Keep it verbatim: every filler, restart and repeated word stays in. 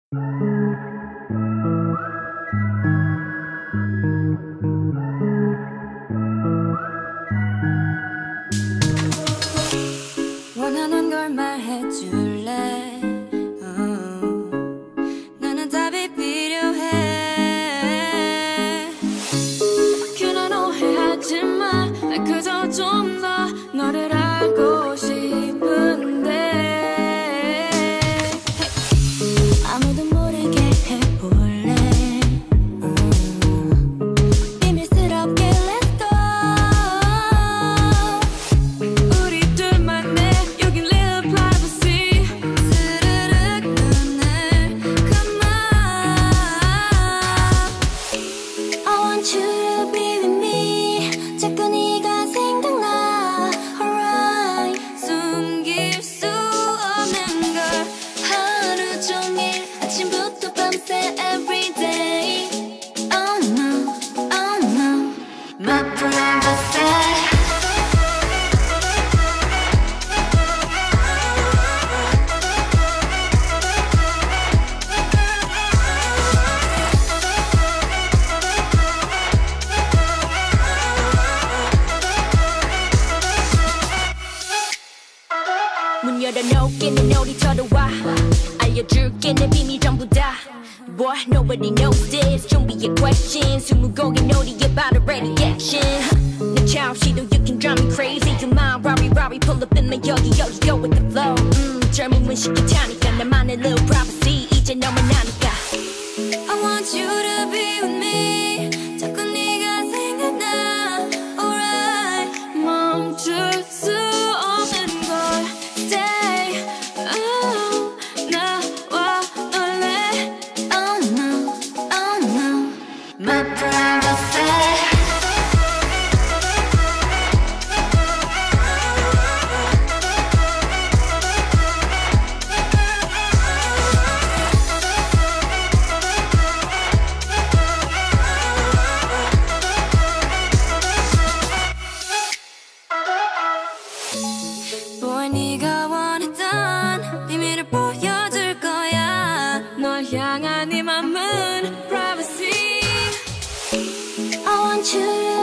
원하는 걸 말해줄래? uh, 나는 답이 필요해. 괜한 오해하지 마. 난 그저 좀 더 너를 알고 싶은데 hey. 아무도 모르게 해볼래. uh, 비밀스럽게 let's go. 우리 둘만의 여긴 little privacy. 스르륵 눈을 감아. I want you to be with me. 자꾸 네가 생각나. Alright. 숨길 수 없는 걸 하루 종일 아침부터 밤새 everyday. Oh no, oh no, my privacy. 문 열어놓게 내 놀이터로 와. 알려줄게 내 비밀 전부 다. Boy, nobody knows this. 준비해 question. 스무고개 놀이에 바로 ready action. 내 차없이도 you can drive me crazy. You mind, Rari, Rari, pull up in my 여기 여기 go with the flow. 음, 젊음은 쉽게 타니까 나만의 little privacy. 이제 너만 아니까. I want you to be with me. 자꾸 네가 생각나. Alright. 멈출 수 없는 걸 stay. Oh, 나와 놀래. Oh no, oh no, My privacy. Boy, 네가 원했던 비밀을 보여줄 거야. 널 향한 네 맘은 privacy. I want you to